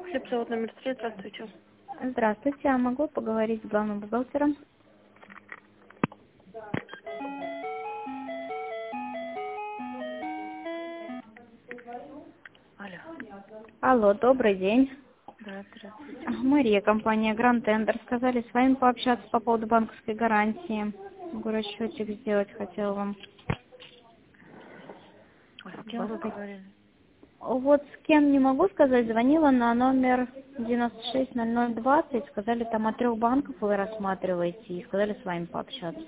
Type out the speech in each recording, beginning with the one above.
Хлебзавод номер 3, здравствуйте. Здравствуйте, а могу поговорить с главным бухгалтером? Алло. Алло, добрый день. Да, здравствуйте. Мария, компания Grand Tender. Сказали с вами пообщаться по поводу банковской гарантии. Могу расчетик сделать, хотела вам. А с кем вы говорили? Вот с кем не могу сказать, звонила на номер 960020, сказали, там от 3 банков вы рассматриваете, и сказали с вами пообщаться.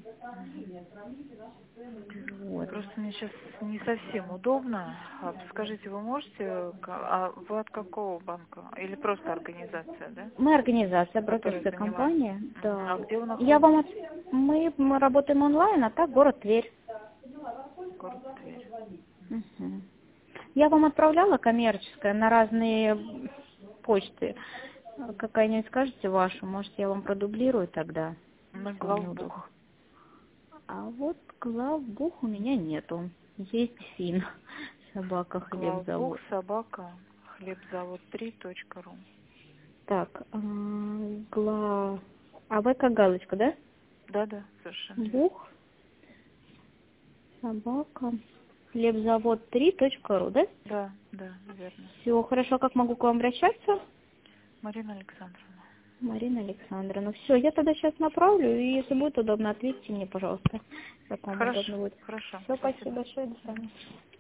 Вот. Просто мне сейчас не совсем удобно. Скажите, вы можете, а вы от какого банка? Или просто организация, да? Мы организация, Которая брокерская занимается. компания. Да. А где вы Я находитесь? вам мы работаем онлайн, а так город Тверь. Город Тверь. Мгм. Я вам отправляла коммерческое на разные почты. Какая-нибудь скажете вашу, может я вам продублирую тогда, На если вам неудобно. главбух. А вот главбух у меня нету. Есть фин. Собака Главбух, хлебзавод. собака, хлебзавод3.ру. Так, А вы как галочка, да? Да, совершенно верно. Бух, собака, хлебзавод3.ру, да? Да, верно. Все, хорошо, как могу к вам обращаться? Марина Александровна. Марина Александровна. Все, я тогда сейчас направлю, и если будет удобно, ответьте мне, пожалуйста, как вам удобно будет. Хорошо, Все, спасибо. спасибо большое, до свидания.